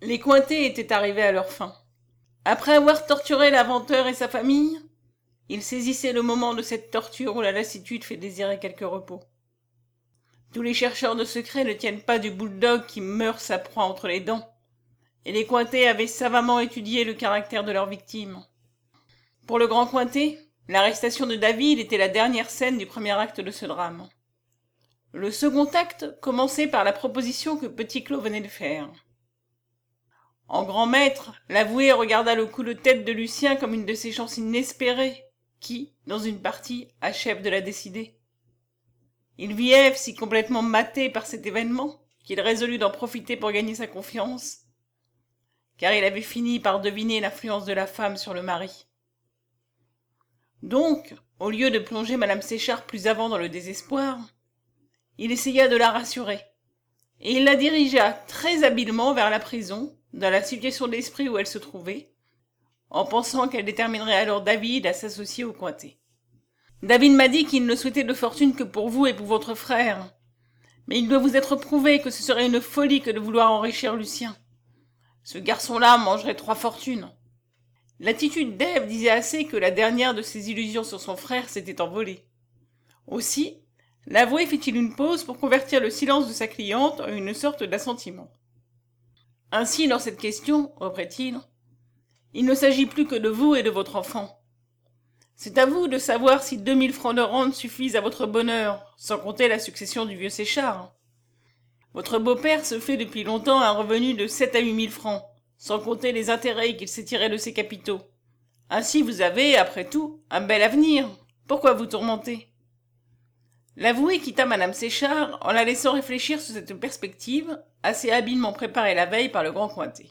Les Cointet étaient arrivés à leur fin. Après avoir torturé l'inventeur et sa famille, ils saisissaient le moment de cette torture où la lassitude fait désirer quelque repos. Tous les chercheurs de secrets ne tiennent pas du bulldog qui meurt sa proie entre les dents, et les Cointet avaient savamment étudié le caractère de leurs victimes. Pour le grand Cointet, l'arrestation de David était la dernière scène du premier acte de ce drame. Le second acte commençait par la proposition que Petit Claud venait de faire. En grand maître, l'avoué regarda le coup de tête de Lucien comme une de ces chances inespérées qui, dans une partie, achèvent de la décider. Il vit Ève si complètement matée par cet événement qu'il résolut d'en profiter pour gagner sa confiance, car il avait fini par deviner l'influence de la femme sur le mari. Donc, au lieu de plonger Madame Séchard plus avant dans le désespoir, il essaya de la rassurer, et il la dirigea très habilement vers la prison, dans la situation d'esprit où elle se trouvait, en pensant qu'elle déterminerait alors David à s'associer aux Cointet. David m'a dit qu'il ne souhaitait de fortune que pour vous et pour votre frère, mais il doit vous être prouvé que ce serait une folie que de vouloir enrichir Lucien. Ce garçon-là mangerait 3 fortunes. L'attitude d'Ève disait assez que la dernière de ses illusions sur son frère s'était envolée. Aussi, l'avoué fit-il une pause pour convertir le silence de sa cliente en une sorte d'assentiment. Ainsi, dans cette question, reprit-il, il ne s'agit plus que de vous et de votre enfant. C'est à vous de savoir si 2000 francs de rente suffisent à votre bonheur, sans compter la succession du vieux Séchard. Votre beau-père se fait depuis longtemps un revenu de 7 à 8 000 francs, sans compter les intérêts qu'il s'est tirés de ses capitaux. Ainsi vous avez, après tout, un bel avenir. Pourquoi vous tourmenter ? L'avoué quitta Madame Séchard en la laissant réfléchir sur cette perspective, assez habilement préparée la veille par le grand Cointet.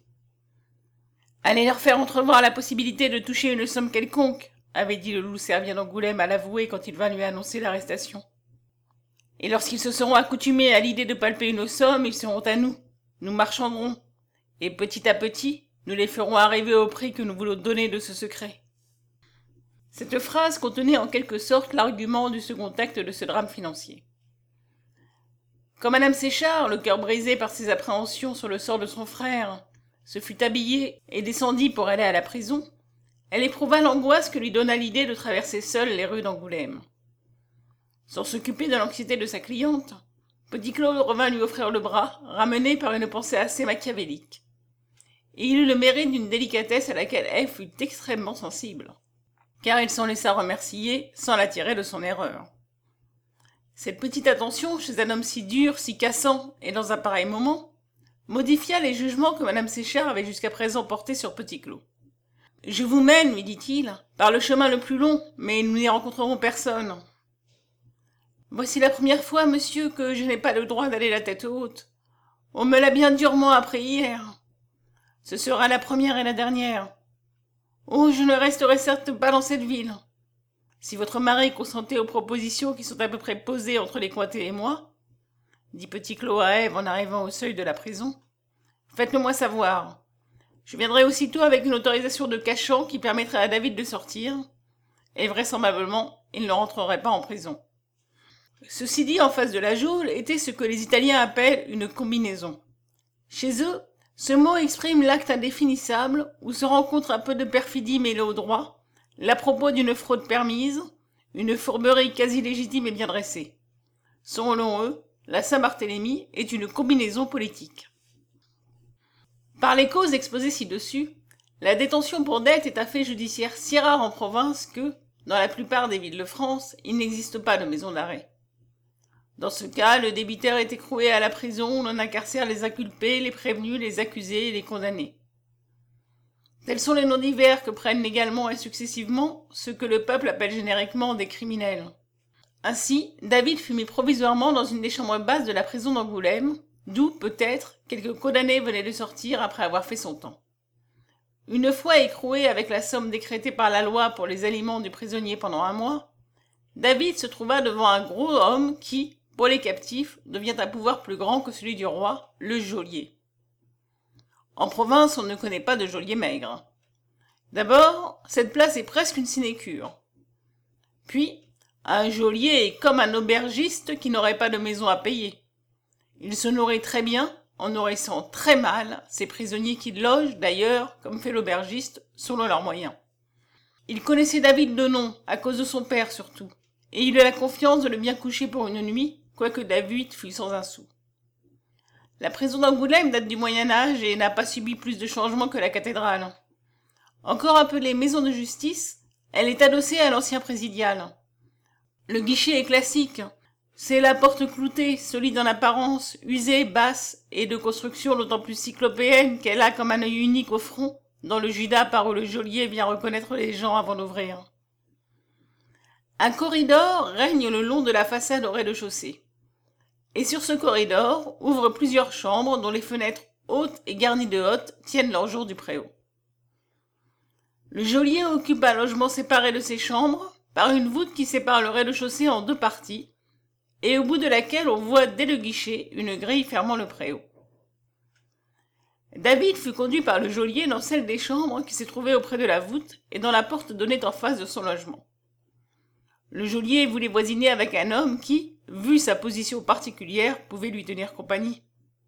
« Allez leur faire entrevoir la possibilité de toucher une somme quelconque, avait dit le loup-cervier d'Angoulême à l'avoué quand il vint lui annoncer l'arrestation. Et lorsqu'ils se seront accoutumés à l'idée de palper une somme, ils seront à nous. Nous marchanderons, et petit à petit, nous les ferons arriver au prix que nous voulons donner de ce secret. » Cette phrase contenait en quelque sorte l'argument du second acte de ce drame financier. Quand Madame Séchard, le cœur brisé par ses appréhensions sur le sort de son frère, se fut habillée et descendit pour aller à la prison, elle éprouva l'angoisse que lui donna l'idée de traverser seule les rues d'Angoulême. Sans s'occuper de l'anxiété de sa cliente, Petit Claud revint lui offrir le bras, ramené par une pensée assez machiavélique. Et il eut le mérite d'une délicatesse à laquelle Ève fut extrêmement sensible, car il s'en laissa remercier sans la tirer de son erreur. Cette petite attention, chez un homme si dur, si cassant, et dans un pareil moment, modifia les jugements que Madame Séchard avait jusqu'à présent portés sur Petit Claud. « Je vous mène, lui dit-il, par le chemin le plus long, mais nous n'y rencontrerons personne. Voici la première fois, monsieur, que je n'ai pas le droit d'aller la tête haute. On me l'a bien durement appris hier. Ce sera la première et la dernière. Oh, je ne resterai certes pas dans cette ville. Si votre mari consentait aux propositions qui sont à peu près posées entre les Cointet et moi, dit Petit Claud à Ève en arrivant au seuil de la prison, faites-le moi savoir. Je viendrai aussitôt avec une autorisation de cachant qui permettrait à David de sortir, et vraisemblablement, il ne rentrerait pas en prison. Ceci dit, en face de la geôle était ce que les Italiens appellent une combinaison. Chez eux, ce mot exprime l'acte indéfinissable où se rencontre un peu de perfidie mêlée au droit, l'à propos d'une fraude permise, une fourberie quasi légitime et bien dressée. Selon eux, la Saint-Barthélemy est une combinaison politique. Par les causes exposées ci-dessus, la détention pour dette est un fait judiciaire si rare en province que, dans la plupart des villes de France, il n'existe pas de maison d'arrêt. Dans ce cas, le débiteur est écroué à la prison où l'on incarcère les inculpés, les prévenus, les accusés et les condamnés. Tels sont les noms divers que prennent légalement et successivement ceux que le peuple appelle génériquement des criminels. Ainsi, David fut mis provisoirement dans une des chambres basses de la prison d'Angoulême, d'où, peut-être, quelques condamnés venaient de sortir après avoir fait son temps. Une fois écroué avec la somme décrétée par la loi pour les aliments du prisonnier pendant 1 mois, David se trouva devant un gros homme qui, pour les captifs, devient un pouvoir plus grand que celui du roi, le geôlier. En province, on ne connaît pas de geôlier maigre. D'abord, cette place est presque une sinécure. Puis, un geôlier est comme un aubergiste qui n'aurait pas de maison à payer. Il se nourrit très bien, en nourrissant très mal ses prisonniers qu'il loge, d'ailleurs, comme fait l'aubergiste, selon leurs moyens. Il connaissait David de nom, à cause de son père surtout, et il eut la confiance de le bien coucher pour une nuit, quoique David fût sans un sou. La prison d'Angoulême date du Moyen-Âge et n'a pas subi plus de changements que la cathédrale. Encore appelée maison de justice, elle est adossée à l'ancien présidial. Le guichet est classique. C'est la porte cloutée, solide en apparence, usée, basse et de construction d'autant plus cyclopéenne qu'elle a comme un œil unique au front, dans le Judas par où le geôlier vient reconnaître les gens avant d'ouvrir. Un corridor règne le long de la façade au rez-de-chaussée. Et sur ce corridor ouvrent plusieurs chambres dont les fenêtres hautes et garnies de hottes tiennent leur jour du préau. Le geôlier occupe un logement séparé de ses chambres par une voûte qui sépare le rez-de-chaussée en deux parties et au bout de laquelle on voit dès le guichet une grille fermant le préau. David fut conduit par le geôlier dans celle des chambres qui se trouvait auprès de la voûte et dont la porte donnait en face de son logement. Le geôlier voulait voisiner avec un homme qui, vu sa position particulière, pouvait lui tenir compagnie.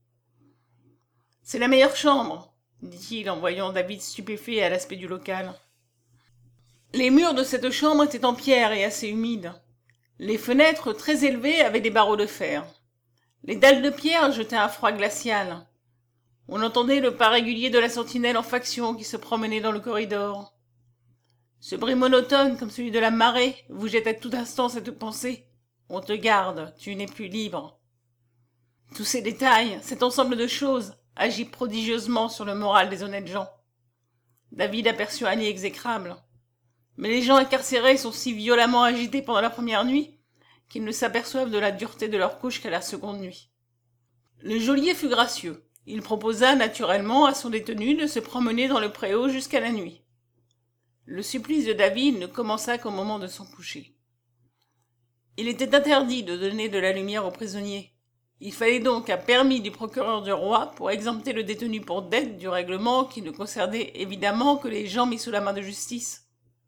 « C'est la meilleure chambre, » dit-il en voyant David stupéfait à l'aspect du local. Les murs de cette chambre étaient en pierre et assez humides. Les fenêtres, très élevées, avaient des barreaux de fer. Les dalles de pierre jetaient un froid glacial. On entendait le pas régulier de la sentinelle en faction qui se promenait dans le corridor. Ce bruit monotone, comme celui de la marée, vous jette à tout instant cette pensée. On te garde, tu n'es plus libre. Tous ces détails, cet ensemble de choses, agit prodigieusement sur le moral des honnêtes gens. David aperçut un lit exécrable. Mais les gens incarcérés sont si violemment agités pendant la première nuit qu'ils ne s'aperçoivent de la dureté de leur couche qu'à la seconde nuit. Le geôlier fut gracieux. Il proposa naturellement à son détenu de se promener dans le préau jusqu'à la nuit. Le supplice de David ne commença qu'au moment de son coucher. Il était interdit de donner de la lumière aux prisonniers. Il fallait donc un permis du procureur du roi pour exempter le détenu pour dette du règlement qui ne concernait évidemment que les gens mis sous la main de justice.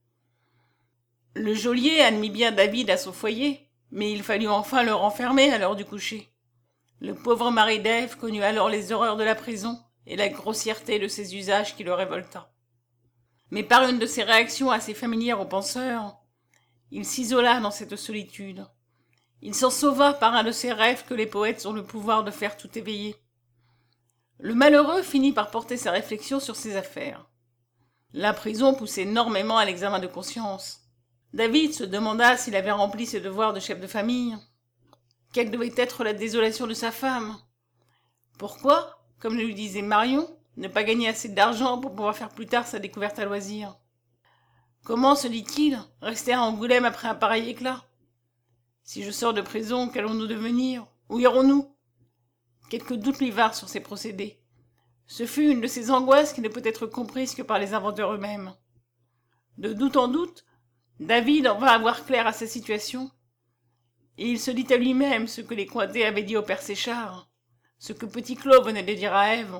Le geôlier admit bien David à son foyer, mais il fallut enfin le renfermer à l'heure du coucher. Le pauvre mari d'Ève connut alors les horreurs de la prison et la grossièreté de ses usages qui le révolta. Mais par une de ces réactions assez familières aux penseurs, il s'isola dans cette solitude. Il s'en sauva par un de ces rêves que les poètes ont le pouvoir de faire tout éveiller. Le malheureux finit par porter sa réflexion sur ses affaires. La prison poussait énormément à l'examen de conscience. David se demanda s'il avait rempli ses devoirs de chef de famille. Quelle devait être la désolation de sa femme? Pourquoi, comme le lui disait Marion, ne pas gagner assez d'argent pour pouvoir faire plus tard sa découverte à loisir? Comment, se dit-il, rester à Angoulême après un pareil éclat? Si je sors de prison, qu'allons-nous devenir? Où irons-nous? Quelques doutes lui vinrent sur ses procédés. Ce fut une de ces angoisses qui ne peut être comprise que par les inventeurs eux-mêmes. De doute en doute, David en vint à voir clair à sa situation, et il se dit à lui-même ce que les Cointet avaient dit au père Séchard, ce que Petit Claude venait de dire à Ève.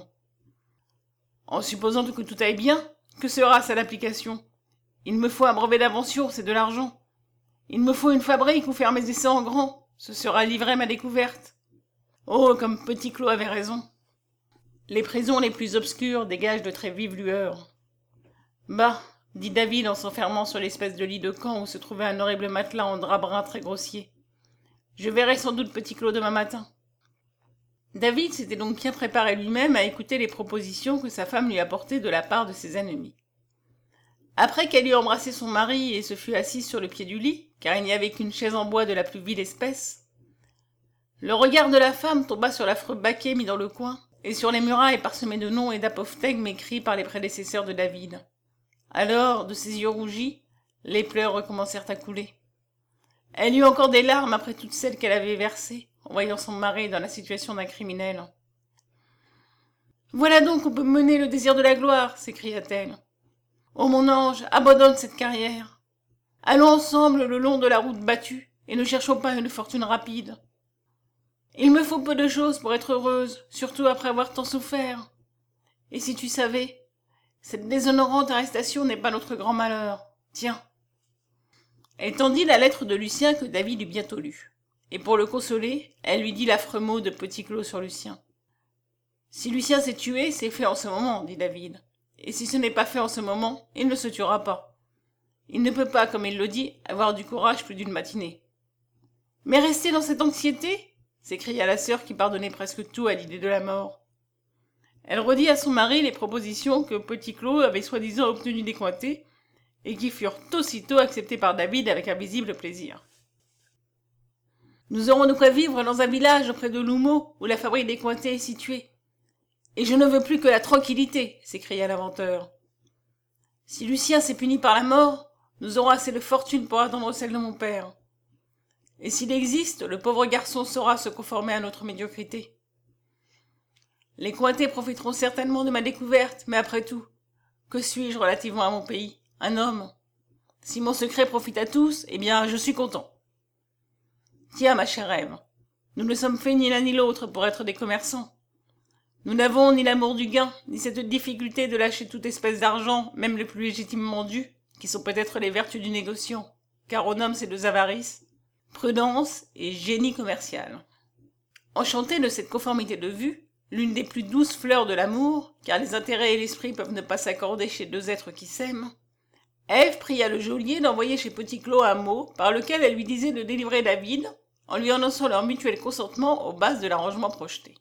En supposant que tout aille bien, que sera-ce à l'application? Il me faut un brevet d'invention, c'est de l'argent. Il me faut une fabrique où faire mes essais en grand, ce sera livrer ma découverte. Oh, comme Petit Claude avait raison. Les prisons les plus obscures dégagent de très vives lueurs. Bah, dit David en s'enfermant sur l'espèce de lit de camp où se trouvait un horrible matelas en drap brun très grossier. Je verrai sans doute Petit Claude demain matin. David s'était donc bien préparé lui-même à écouter les propositions que sa femme lui apportait de la part de ses ennemis. Après qu'elle eut embrassé son mari et se fut assise sur le pied du lit, car il n'y avait qu'une chaise en bois de la plus vile espèce, le regard de la femme tomba sur l'affreux baquet mis dans le coin, et sur les murailles parsemées de noms et d'apophthegmes écrits par les prédécesseurs de David. Alors, de ses yeux rougis, les pleurs recommencèrent à couler. Elle eut encore des larmes après toutes celles qu'elle avait versées, en voyant son mari dans la situation d'un criminel. « Voilà donc où peut mener le désir de la gloire !» s'écria-t-elle. « Oh mon ange, abandonne cette carrière. Allons ensemble le long de la route battue, et ne cherchons pas une fortune rapide. Il me faut peu de choses pour être heureuse, surtout après avoir tant souffert. Et si tu savais, cette déshonorante arrestation n'est pas notre grand malheur. Tiens. » Elle tendit la lettre de Lucien que David eut bientôt lue. Et pour le consoler, elle lui dit l'affreux mot de Petit Claude sur Lucien. Si Lucien s'est tué, c'est fait en ce moment, dit David. Et si ce n'est pas fait en ce moment, il ne se tuera pas. Il ne peut pas, comme il le dit, avoir du courage plus d'une matinée. Mais rester dans cette anxiété s'écria la sœur qui pardonnait presque tout à l'idée de la mort. Elle redit à son mari les propositions que Petit Claud avait soi-disant obtenues des Cointet et qui furent aussitôt acceptées par David avec un visible plaisir. Nous aurons de quoi vivre dans un village auprès de L'Houmeau où la fabrique des Cointet est située. Et je ne veux plus que la tranquillité, s'écria l'inventeur. Si Lucien s'est puni par la mort, nous aurons assez de fortune pour attendre celle de mon père. Et s'il existe, le pauvre garçon saura se conformer à notre médiocrité. Les Cointet profiteront certainement de ma découverte, mais après tout, que suis-je relativement à mon pays? Un homme. Si mon secret profite à tous, eh bien, je suis content. Tiens, ma chère Ève, nous ne sommes faits ni l'un ni l'autre pour être des commerçants. Nous n'avons ni l'amour du gain, ni cette difficulté de lâcher toute espèce d'argent, même le plus légitimement dû, qui sont peut-être les vertus du négociant, car on nomme ces deux avarices prudence et génie commercial. Enchantée de cette conformité de vue, l'une des plus douces fleurs de l'amour, car les intérêts et l'esprit peuvent ne pas s'accorder chez deux êtres qui s'aiment, Ève pria le geôlier d'envoyer chez Petit Claud un mot par lequel elle lui disait de délivrer David, en lui annonçant leur mutuel consentement aux bases de l'arrangement projeté.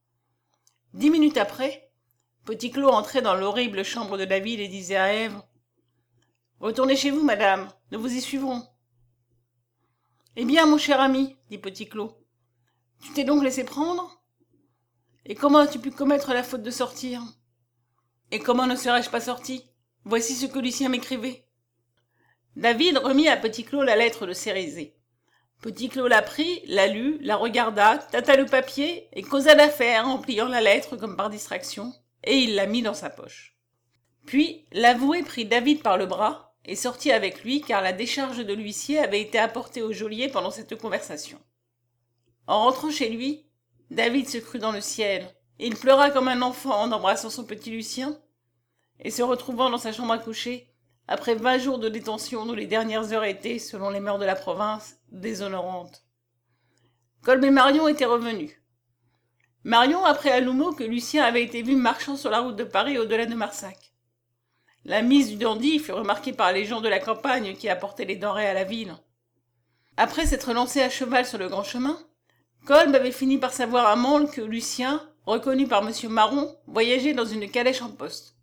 10 minutes après, Petit Claud entrait dans l'horrible chambre de David et disait à Ève « Retournez chez vous, madame, nous vous y suivrons. » « Eh bien, mon cher ami, dit Petit Claud, tu t'es donc laissé prendre? Et comment as-tu pu commettre la faute de sortir? Et comment ne serais-je pas sorti? Voici ce que Lucien m'écrivait. » David remit à Petit Claud la lettre de Cérizet. Petit Claud la prit, la lut, la regarda, tâta le papier et causa d'affaires en pliant la lettre comme par distraction, et il la mit dans sa poche. Puis l'avoué prit David par le bras et sortit avec lui car la décharge de l'huissier avait été apportée au geôlier pendant cette conversation. En rentrant chez lui, David se crut dans le ciel. Il pleura comme un enfant en embrassant son petit Lucien, et se retrouvant dans sa chambre à coucher, après 20 jours de détention dont les dernières heures étaient, selon les mœurs de la province, déshonorantes. Kolb et Marion étaient revenus. Marion apprit à L'Houmeau que Lucien avait été vu marchant sur la route de Paris au-delà de Marsac. La mise du dandy fut remarquée par les gens de la campagne qui apportaient les denrées à la ville. Après s'être lancé à cheval sur le grand chemin, Kolb avait fini par savoir à Mansle que Lucien, reconnu par M. Marron, voyageait dans une calèche en poste.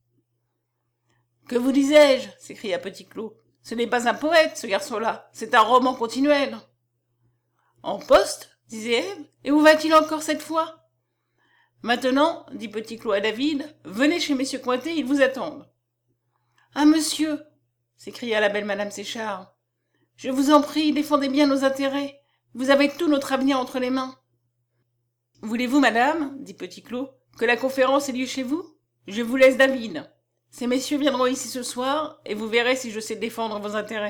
« Que vous disais-je » s'écria Petit Claud. « Ce n'est pas un poète, ce garçon-là, c'est un roman continuel. »« En poste » disait Ève. « Et où va-t-il encore cette fois ?»« Maintenant, dit Petit Claud à David, venez chez messieurs Cointet, ils vous attendent. »« Ah, monsieur » s'écria la belle madame Séchard. « Je vous en prie, défendez bien nos intérêts. Vous avez tout notre avenir entre les mains. »« Voulez-vous, madame, dit Petit Claud, que la conférence ait lieu chez vous? Je vous laisse David. Ces messieurs viendront ici ce soir, et vous verrez si je sais défendre vos intérêts. »«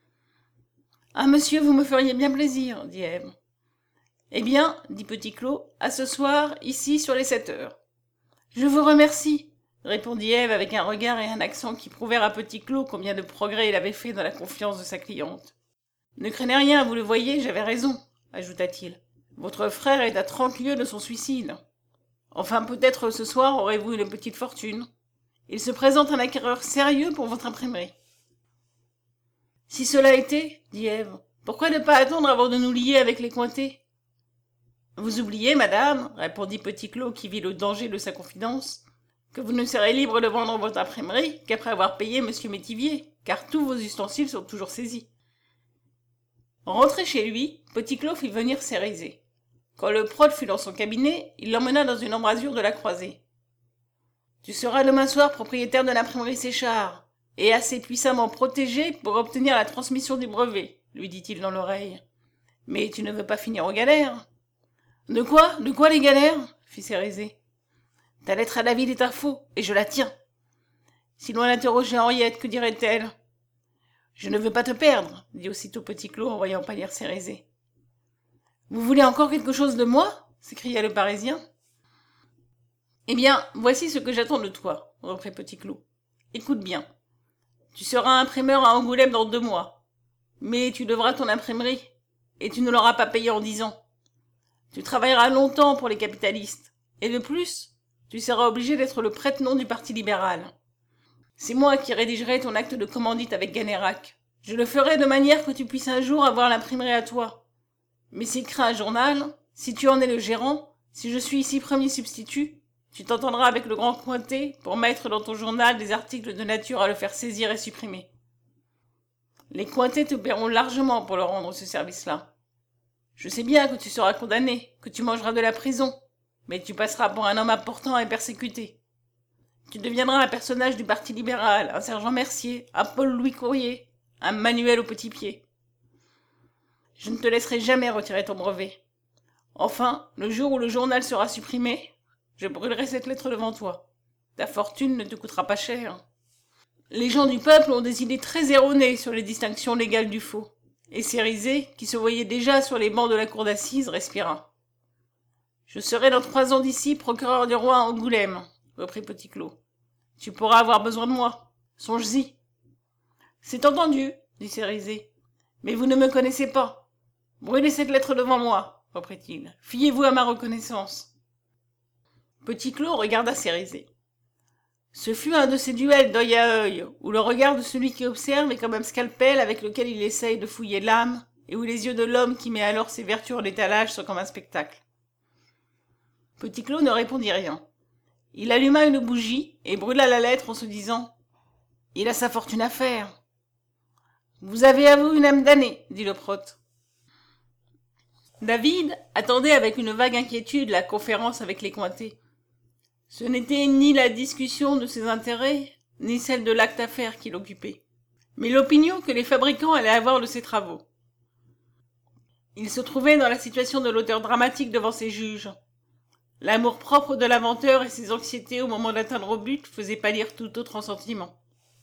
Ah, monsieur, vous me feriez bien plaisir, dit Ève. »« Eh bien, dit Petit Claud, à ce soir, ici, sur les 7 heures. »« Je vous remercie, répondit Ève avec un regard et un accent qui prouvèrent à Petit Claud combien de progrès il avait fait dans la confiance de sa cliente. « Ne craignez rien, vous le voyez, j'avais raison, ajouta-t-il. Votre frère est à 30 lieues de son suicide. Enfin, peut-être ce soir aurez-vous une petite fortune. Il se présente un acquéreur sérieux pour votre imprimerie. »« Si cela était, dit Ève, pourquoi ne pas attendre avant de nous lier avec les Cointet? »« Vous oubliez, madame, répondit Petit Claud qui vit le danger de sa confidence, que vous ne serez libre de vendre votre imprimerie qu'après avoir payé monsieur Métivier, car tous vos ustensiles sont toujours saisis. » Rentré chez lui, Petit Claud fit venir Cérizet. Quand le prode fut dans son cabinet, il l'emmena dans une embrasure de la croisée. « Tu seras demain soir propriétaire de l'imprimerie Séchard, et assez puissamment protégé pour obtenir la transmission du brevet, lui dit-il dans l'oreille. Mais tu ne veux pas finir aux galères? »« De quoi? De quoi les galères? » fit Cérizet. « Ta lettre à David est un faux, et je la tiens. Si l'on interrogeait Henriette, que dirait-elle? »« Je ne veux pas te perdre, dit aussitôt Petit Claud en voyant pâlir Cérizet. « Vous voulez encore quelque chose de moi? S'écria le Parisien. Eh bien, voici ce que j'attends de toi, reprit Petit Claud. Écoute bien. Tu seras imprimeur à Angoulême dans 2 mois. Mais tu devras ton imprimerie, et tu ne l'auras pas payée en 10 ans. Tu travailleras longtemps pour les capitalistes, et de plus, tu seras obligé d'être le prête-nom du Parti libéral. C'est moi qui rédigerai ton acte de commandite avec Ganérac. Je le ferai de manière que tu puisses un jour avoir l'imprimerie à toi. Mais s'il crée un journal, si tu en es le gérant, si je suis ici premier substitut, tu t'entendras avec le grand Cointet pour mettre dans ton journal des articles de nature à le faire saisir et supprimer. Les Cointet te paieront largement pour leur rendre ce service-là. Je sais bien que tu seras condamné, que tu mangeras de la prison, mais tu passeras pour un homme important et persécuté. Tu deviendras un personnage du Parti libéral, un sergent Mercier, un Paul-Louis Courrier, un Manuel au petit pied. Je ne te laisserai jamais retirer ton brevet. Enfin, le jour où le journal sera supprimé, je brûlerai cette lettre devant toi. Ta fortune ne te coûtera pas cher. Les gens du peuple ont des idées très erronées sur les distinctions légales du faux. Et Cérizet, qui se voyait déjà sur les bancs de la cour d'assises, respira. Je serai dans 3 ans d'ici procureur du roi à Angoulême, reprit Petit-Claud. Tu pourras avoir besoin de moi. Songe-y. C'est entendu, dit Cérizet. Mais vous ne me connaissez pas. Brûlez cette lettre devant moi, reprit-il. Fiez-vous à ma reconnaissance. Petit-Claud regarda Cérizet. Ce fut un de ces duels d'œil à œil, où le regard de celui qui observe est comme un scalpel avec lequel il essaye de fouiller l'âme, et où les yeux de l'homme qui met alors ses vertus en étalage sont comme un spectacle. Petit-Claud ne répondit rien. Il alluma une bougie et brûla la lettre en se disant « Il a sa fortune à faire. »« Vous avez à vous une âme damnée, » dit le prote. David attendait avec une vague inquiétude la conférence avec les Cointet. Ce n'était ni la discussion de ses intérêts, ni celle de l'acte à faire qui l'occupait, mais l'opinion que les fabricants allaient avoir de ses travaux. Il se trouvait dans la situation de l'auteur dramatique devant ses juges. L'amour-propre de l'inventeur et ses anxiétés au moment d'atteindre au but faisaient pâlir tout autre sentiment.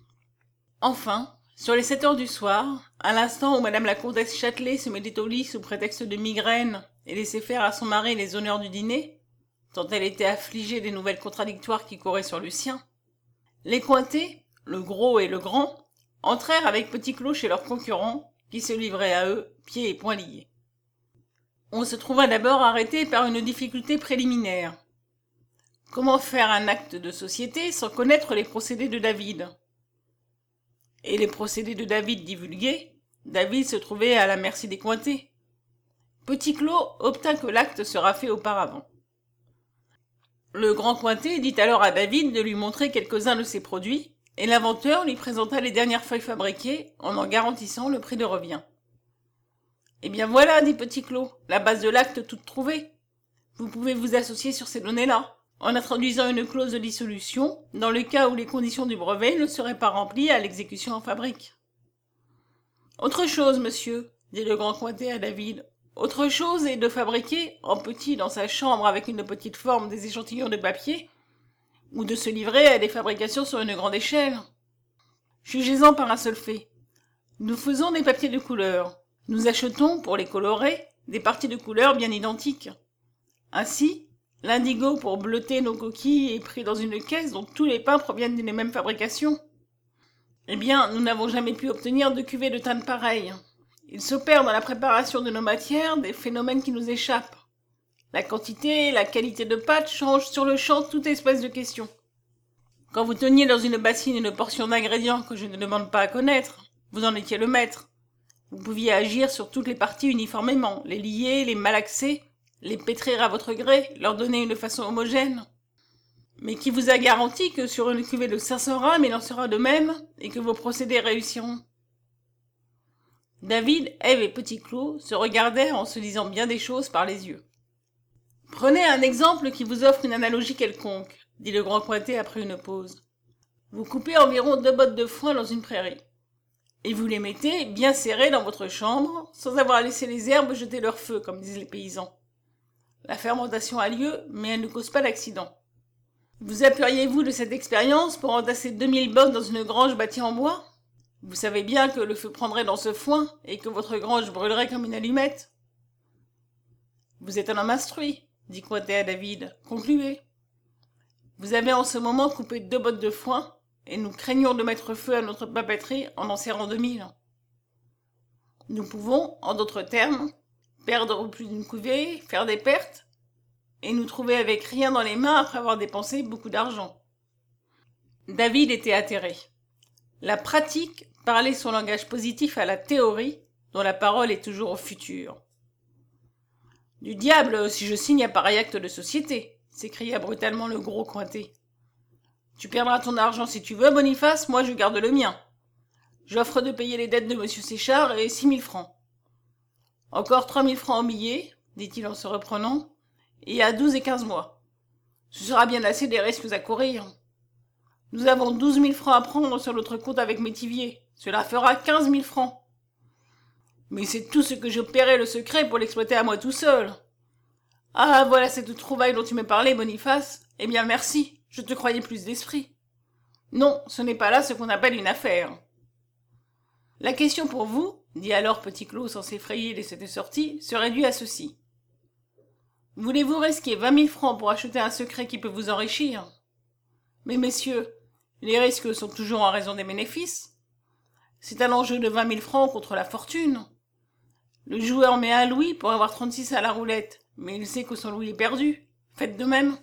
Enfin, sur les 7 heures du soir, à l'instant où madame la comtesse Châtelet se mettait au lit sous prétexte de migraine et laissait faire à son mari les honneurs du dîner, tant elle était affligée des nouvelles contradictoires qui couraient sur Lucien, les Cointet, le gros et le grand, entrèrent avec Petit-Claud chez leurs concurrents, qui se livraient à eux, pieds et poings liés. On se trouva d'abord arrêté par une difficulté préliminaire. Comment faire un acte de société sans connaître les procédés de David? Et les procédés de David divulgués, David se trouvait à la merci des Cointet. Petit-Claud obtint que l'acte sera fait auparavant. Le grand Cointet dit alors à David de lui montrer quelques-uns de ses produits, et l'inventeur lui présenta les dernières feuilles fabriquées en garantissant le prix de revient. Eh bien voilà, dit Petit-Claud, la base de l'acte toute trouvée. Vous pouvez vous associer sur ces données-là, en introduisant une clause de dissolution, dans le cas où les conditions du brevet ne seraient pas remplies à l'exécution en fabrique. Autre chose, monsieur, dit le grand Cointet à David. Autre chose est de fabriquer, en petit dans sa chambre avec une petite forme des échantillons de papier, ou de se livrer à des fabrications sur une grande échelle. Jugez-en par un seul fait. Nous faisons des papiers de couleur. Nous achetons, pour les colorer, des parties de couleur bien identiques. Ainsi, l'indigo pour bleuter nos coquilles est pris dans une caisse dont tous les pains proviennent d'une même fabrication. Eh bien, nous n'avons jamais pu obtenir de cuvée de teinte pareille. Il s'opère dans la préparation de nos matières des phénomènes qui nous échappent. La quantité et la qualité de pâte changent sur le champ toute espèce de question. Quand vous teniez dans une bassine une portion d'ingrédients que je ne demande pas à connaître, vous en étiez le maître. Vous pouviez agir sur toutes les parties uniformément, les lier, les malaxer, les pétrir à votre gré, leur donner une façon homogène. Mais qui vous a garanti que sur une cuvée de 500 rames il en sera de même, et que vos procédés réussiront? David, Ève et Petit-Claud se regardèrent en se disant bien des choses par les yeux. « Prenez un exemple qui vous offre une analogie quelconque, » dit le grand Cointet après une pause. « Vous coupez environ 2 bottes de foin dans une prairie, et vous les mettez bien serrées dans votre chambre, sans avoir laissé les herbes jeter leur feu, comme disent les paysans. La fermentation a lieu, mais elle ne cause pas d'accident. Vous appuieriez-vous de cette expérience pour entasser 2000 bottes dans une grange bâtie en bois? Vous savez bien que le feu prendrait dans ce foin, et que votre grange brûlerait comme une allumette. »« Vous êtes un homme instruit, » dit Cointet à David. « Concluez. » « Vous avez en ce moment coupé 2 bottes de foin, et nous craignons de mettre feu à notre papeterie en serrant 2000. Nous pouvons, en d'autres termes, perdre plus d'une couvée, faire des pertes, et nous trouver avec rien dans les mains après avoir dépensé beaucoup d'argent. David était atterré. La pratique parlait son langage positif à la théorie, dont la parole est toujours au futur. « Du diable si je signe un pareil acte de société !» s'écria brutalement le gros Cointet. « Tu perdras ton argent si tu veux, Boniface, moi je garde le mien. J'offre de payer les dettes de M. Séchard et 6 000 francs. Encore 3 000 francs en billets, dit-il en se reprenant, et à 12 et 15 mois. Ce sera bien assez des risques à courir. Nous avons 12 000 francs à prendre sur notre compte avec Métivier. Cela fera 15 000 francs. Mais c'est tout ce que je paierai le secret pour l'exploiter à moi tout seul. Ah, voilà cette trouvaille dont tu me parlais, Boniface. Eh bien, merci, je te croyais plus d'esprit. Non, ce n'est pas là ce qu'on appelle une affaire. La question pour vous, dit alors Petit Claud sans s'effrayer de cette sortie, se réduit à ceci. Voulez-vous risquer 20 000 francs pour acheter un secret qui peut vous enrichir? Mais messieurs, les risques sont toujours en raison des bénéfices. C'est un enjeu de 20 000 francs contre la fortune. Le joueur met un louis pour avoir 36 à la roulette, mais il sait que son louis est perdu. Faites de même.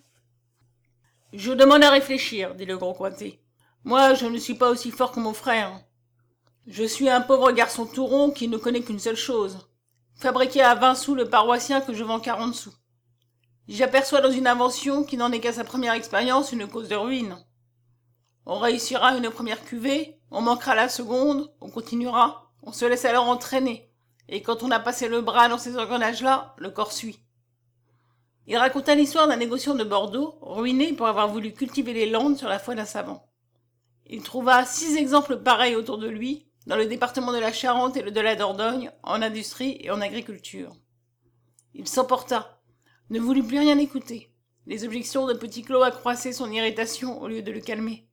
Je demande à réfléchir, dit le gros Cointet. Moi, je ne suis pas aussi fort que mon frère. Je suis un pauvre garçon tout rond qui ne connaît qu'une seule chose. Fabriquer à 20 sous le paroissien que je vends 40 sous. J'aperçois dans une invention qui n'en est qu'à sa première expérience une cause de ruine. On réussira une première cuvée, on manquera la seconde, on continuera, on se laisse alors entraîner, et quand on a passé le bras dans ces engrenages-là, le corps suit. Il raconta l'histoire d'un négociant de Bordeaux, ruiné pour avoir voulu cultiver les landes sur la foi d'un savant. Il trouva 6 exemples pareils autour de lui, dans le département de la Charente et le de la Dordogne, en industrie et en agriculture. Il s'emporta, ne voulut plus rien écouter. Les objections de Petit Claud accroissaient son irritation au lieu de le calmer.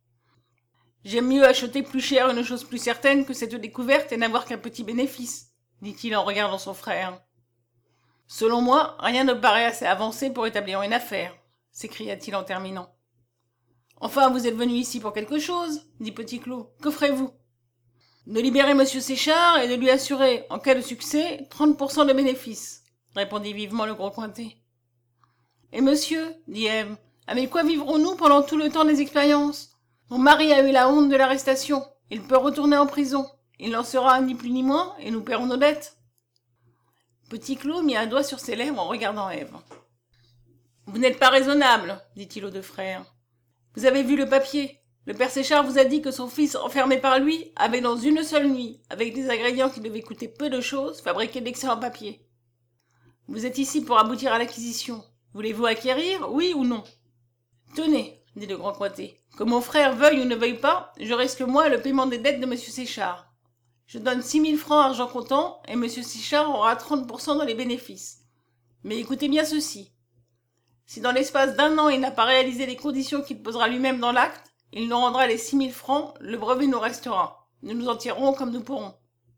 « J'aime mieux acheter plus cher une chose plus certaine que cette découverte et n'avoir qu'un petit bénéfice, » dit-il en regardant son frère. « Selon moi, rien ne paraît assez avancé pour établir une affaire, » s'écria-t-il en terminant. « Enfin, vous êtes venu ici pour quelque chose, » dit Petit Claud. « Que ferez-vous ?»« De libérer M. Séchard et de lui assurer, en cas de succès, 30% de bénéfices, » répondit vivement le gros Cointet. « Et monsieur, dit Ève, avec quoi vivrons-nous pendant tout le temps des expériences? Mon mari a eu la honte de l'arrestation. Il peut retourner en prison. Il n'en sera ni plus ni moins, et nous paierons nos dettes. » Petit Claud mit un doigt sur ses lèvres en regardant Ève. « Vous n'êtes pas raisonnable, dit-il aux deux frères. Vous avez vu le papier. Le père Séchard vous a dit que son fils, enfermé par lui, avait dans une seule nuit, avec des ingrédients qui devaient coûter peu de choses, fabriqué d'excellents papiers. Vous êtes ici pour aboutir à l'acquisition. Voulez-vous acquérir, oui ou non? Tenez, dit le grand Cointet, que mon frère veuille ou ne veuille pas, je risque moi le paiement des dettes de M. Séchard. Je donne 6 000 francs argent comptant, et M. Séchard aura 30% dans les bénéfices. Mais écoutez bien ceci. Si dans l'espace d'1 an il n'a pas réalisé les conditions qu'il posera lui-même dans l'acte, il nous rendra les 6 000 francs, le brevet nous restera. Nous nous en tirerons comme nous pourrons.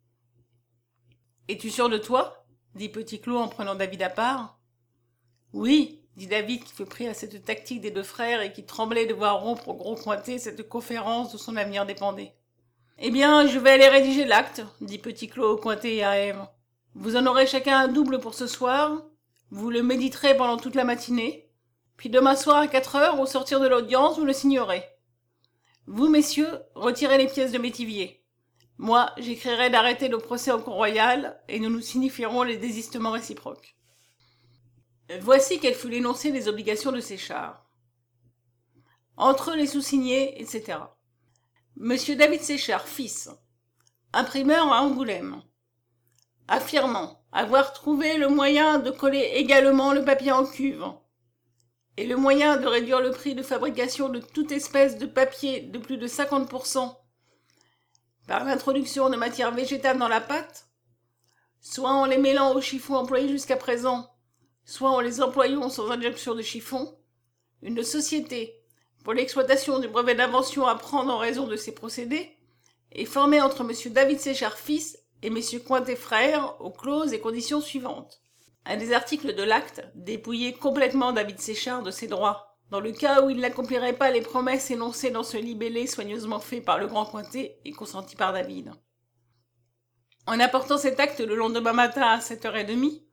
« Es-tu sûr de toi ?» dit Petit Claud en prenant David à part. « Oui, dit David qui fut pris à cette tactique des deux frères et qui tremblait de voir rompre au gros Cointet cette conférence dont son avenir dépendait. « Eh bien, je vais aller rédiger l'acte, dit Petit Claud au Cointet et à Ève. Vous en aurez chacun un double pour ce soir. Vous le méditerez pendant toute la matinée. Puis demain soir à 4 heures, au sortir de l'audience, vous le signerez. Vous, messieurs, retirez les pièces de Métivier. Moi, j'écrirai d'arrêter le procès au Cour royal et nous nous signifierons les désistements réciproques. » Voici quel fut l'énoncé des obligations de Séchard. Entre les sous-signés, etc. Monsieur David Séchard, fils, imprimeur à Angoulême, affirmant avoir trouvé le moyen de coller également le papier en cuve et le moyen de réduire le prix de fabrication de toute espèce de papier de plus de 50% par l'introduction de matières végétales dans la pâte, soit en les mêlant aux chiffons employés jusqu'à présent, soit en les employant sans injection de chiffon, une société pour l'exploitation du brevet d'invention à prendre en raison de ces procédés est formée entre M. David Séchard fils et M. Cointet frère aux clauses et conditions suivantes. Un des articles de l'acte dépouillait complètement David Séchard de ses droits, dans le cas où il n'accomplirait pas les promesses énoncées dans ce libellé soigneusement fait par le grand Cointet et consenti par David. En apportant cet acte le lendemain matin à 7h30,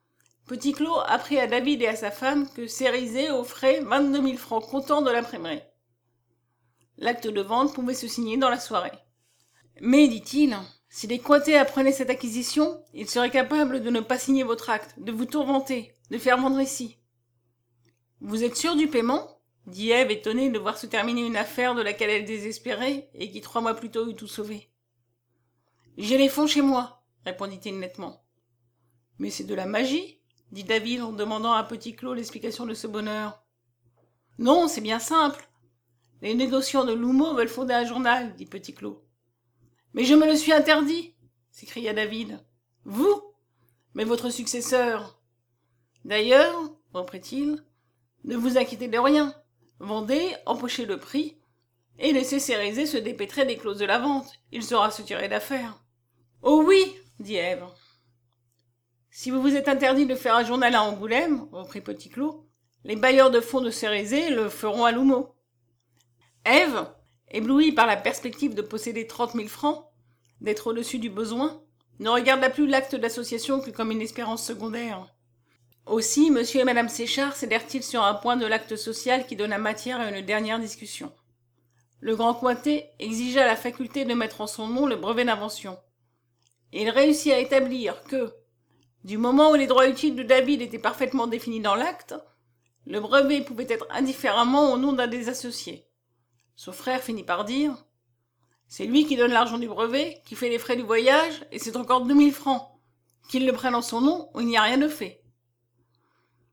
Petit Claud apprit à David et à sa femme que Cérizet offrait 22 000 francs comptant de l'imprimerie. L'acte de vente pouvait se signer dans la soirée. Mais, dit-il, si les Cointet apprenaient cette acquisition, ils seraient capables de ne pas signer votre acte, de vous tourmenter, de faire vendre ici. Vous êtes sûr du paiement ? Dit Ève, étonnée de voir se terminer une affaire de laquelle elle désespérait et qui 3 mois plus tôt eût tout sauvé. J'ai les fonds chez moi, répondit-il nettement. Mais c'est de la magie, dit David en demandant à Petit Claud l'explication de ce bonheur. Non, c'est bien simple. Les négociants de L'Houmeau veulent fonder un journal, dit Petit Claud. Mais je me le suis interdit, s'écria David. Vous ? Mais votre successeur. D'ailleurs, reprit-il, ne vous inquiétez de rien. Vendez, empochez le prix, et laissez Cérizet se dépêtrer des clauses de la vente. Il saura se tirer d'affaire. Oh oui, dit Ève. Si vous vous êtes interdit de faire un journal à Angoulême, reprit Petit Claud, les bailleurs de fonds de Cérizet le feront à L'Houmeau. Ève, éblouie par la perspective de posséder 30 000 francs, d'être au-dessus du besoin, ne regarda plus l'acte d'association que comme une espérance secondaire. Aussi, monsieur et madame Séchard cédèrent-ils sur un point de l'acte social qui donna matière à une dernière discussion. Le grand Cointet exigea la faculté de mettre en son nom le brevet d'invention. Et il réussit à établir que, du moment où les droits utiles de David étaient parfaitement définis dans l'acte, le brevet pouvait être indifféremment au nom d'un des associés. Son frère finit par dire « C'est lui qui donne l'argent du brevet, qui fait les frais du voyage, et c'est encore 2 000 francs. Qu'il le prenne en son nom, ou il n'y a rien de fait. »